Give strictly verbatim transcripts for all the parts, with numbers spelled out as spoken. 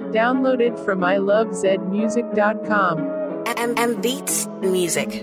Downloaded from I love zed music dot com. M M Beats Music.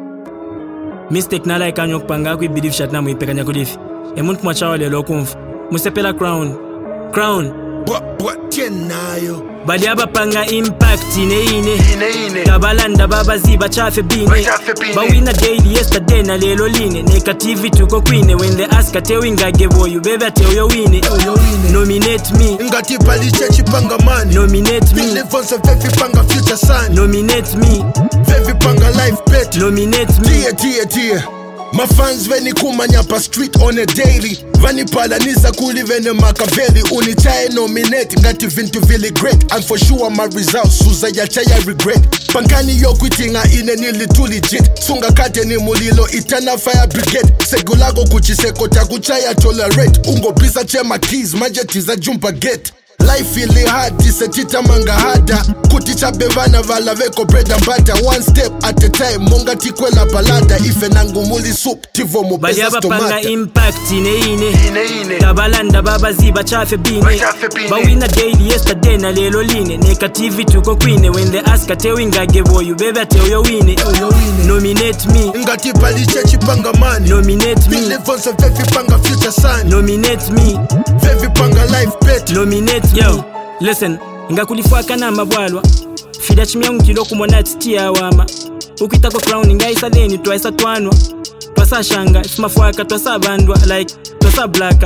Mistake na like anyo kupanga ku believe shot na muipekanya kudifi. E muntu mwachawa lelo kumfu. Musepela crown. Crown. What what tenayo. Bali abapanga impact ine ine. Ine ine. Kabalanda babaziba chafe bine. Bawina daily yesterday na lelo line. Negativity tuko kwine when they ask ate winga gevo you baby ate oyo wine. Nominate me. Ngati pali chechi panga man. Nominate me. Relevance of every panga future son. Nominate me. Every panga life bet. Nominate me. Dear dear dear. My fans veni kumanyapa street on a daily. Vani pala nisa kuli vene makaveli. Unichae nominate ngati vintu vili great. And for sure my results suza ya chaya regret. Pankani yo kwitinga ine nili too legit. Sunga kate ni mulilo itana fire brigade. Segulago kuchiseko takuchaya tolerate. Ungo pisa chema keys majetiza jumpa gate. Life ili hard, disechita manga hada. Kuticha bevana vala veko bread and butter. One step at a time, monga tikwela balada. Ife nangu muli soup, tivo mo bali pesa abapanga stomata. impact ine ine. Ine ine. Kabalanda babaziba chafe bine. Bachafe bine. Bawina daily yesterday na lelo line. Negativity tuko kwine when they ask ate winga gevo you baby ate oyo wine. Nominate me. Ngati pali chechi panga man. Nominate me. Relevance of every panga future son. Nominate me. Every panga life bet. Nominate me. Yo, listen, ngakulifwaka na mabwalwa. Fida chimyangu kilo kumona titia wama. Ukitako crown ngaisa deni twaisa twanwa. Twasa shanga, simafwaka twasa bandwa like twasa blaka.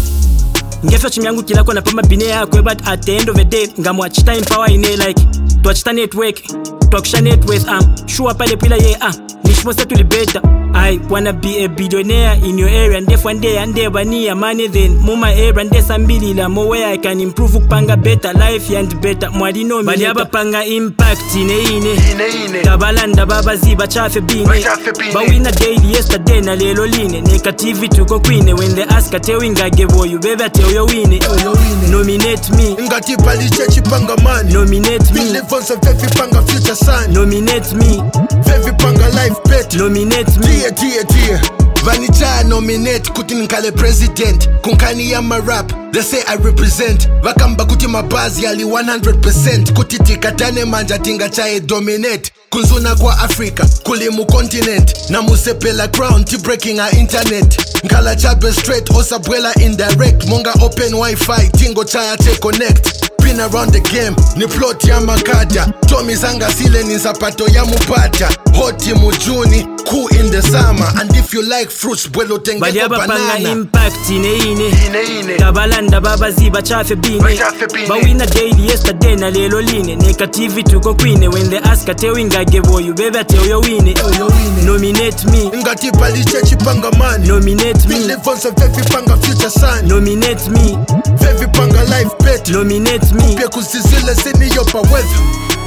Ngefya chimyangu kila kona pama bine yako but at the end of the day ngamwachita empower ine like twachita network. Twakusha network am sure pale pila ye ah nishmose tulibeta. I wanna be a billionaire in your area and if one day and there bania money then muma area and sambili la mo where I can improve kupanga better life and better mwadi no bali abapanga impact ine ine. Ine ine. Kabalanda babaziba chafe bine. Bachafe bine. Bawina daily yesterday na lelo line. Negativity tuko kwine when they ask ate winga gevo you baby ate oyo wine. Nominate me. Ngati pali chechi panga man. Nominate me. Relevance of every panga future son. Nominate me. Every panga life bet. Nominate me. Dear, dear, dear. Vanita nominate kutin kale president. Kunkani ya ma rap, they say I represent. Vakamba kuti mabazi ali one hundred percent. Kutiti katane manja tinga chae dominate. Kunzuna kwa Africa, kulimu continent. Na musepela crown, ti breaking our internet. Nkala chabe straight, osabwela indirect. Monga open wifi, tingo chaya te connect. Been around the game, ni plot ya makada. Tommy zanga sile ni zapato ya mupata. Hoti mujuni, cool in the summer. And if you like fruits, bwelo tenge bali ko abapanga banana. impact ine ine. Ine ine. Kabalanda babaziba chafe bine. Bachafe bine. Bawina daily yesterday na lelo line. Negativity tuko kwine when they ask ate winga gevo you baby ate oyo wine. Nominate me. Ngati pali chechi panga man. Nominate me. Relevance of every panga future son. Nominate me. Every panga life bet. Nominate me. Pia kusizile sini yopa weather.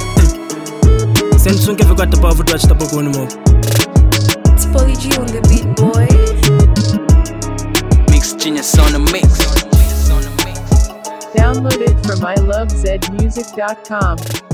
Send sunke for kwata power to achita poko numo. It's Polly G on the beat, boy. Mix genius on the mix. Downloaded from I love zed music dot com.